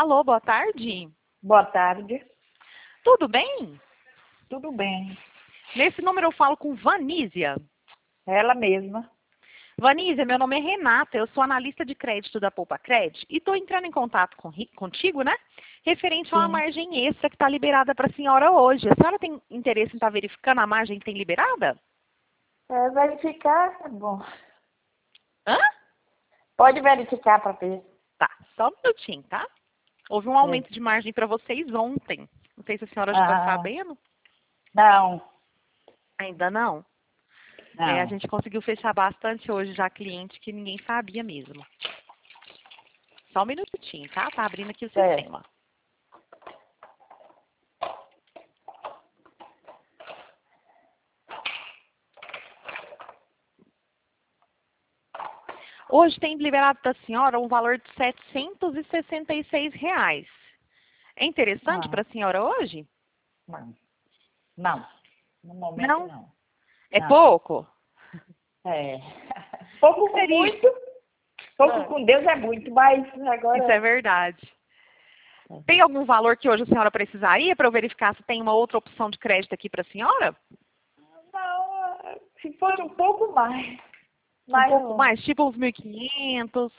Alô, boa tarde. Boa tarde. Tudo bem? Tudo bem. Nesse número eu falo com Vanísia. Ela mesma. Vanísia, meu nome é Renata, eu sou analista de crédito da Poupa Cred e estou entrando em contato contigo, né? Referente a uma Sim. margem extra que está liberada para a senhora hoje. A senhora tem interesse em estar verificando a margem que tem liberada? Verificar é bom. Hã? Pode verificar para ver. Tá, só um minutinho, tá? Houve um aumento de margem para vocês ontem. Não sei se a senhora já está sabendo. Não. Ainda não? Não. A gente conseguiu fechar bastante hoje já cliente que ninguém sabia mesmo. Só um minutinho, tá? Tá abrindo aqui o sistema. Hoje tem liberado da senhora um valor de R$ 766. É interessante para a senhora hoje? Não. Não. No momento Não? não. É Não. pouco? É. Pouco com Seria? muito. Pouco com Deus é muito, mas agora... Isso é verdade. Tem algum valor que hoje a senhora precisaria para eu verificar se tem uma outra opção de crédito aqui para a senhora? Não, se for um pouco mais. Um pouco mais, tipo uns 1.500?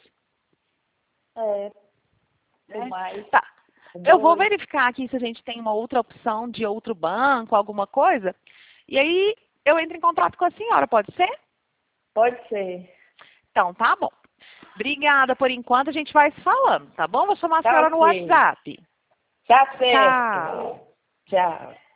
Mais. Tá. Eu vou verificar aqui se a gente tem uma outra opção de outro banco, alguma coisa. E aí eu entro em contato com a senhora, pode ser? Pode ser. Então, tá bom. Obrigada por enquanto, a gente vai se falando, tá bom? Vou chamar a Tá senhora no ok. WhatsApp. Tá certo. Tchau. Tchau.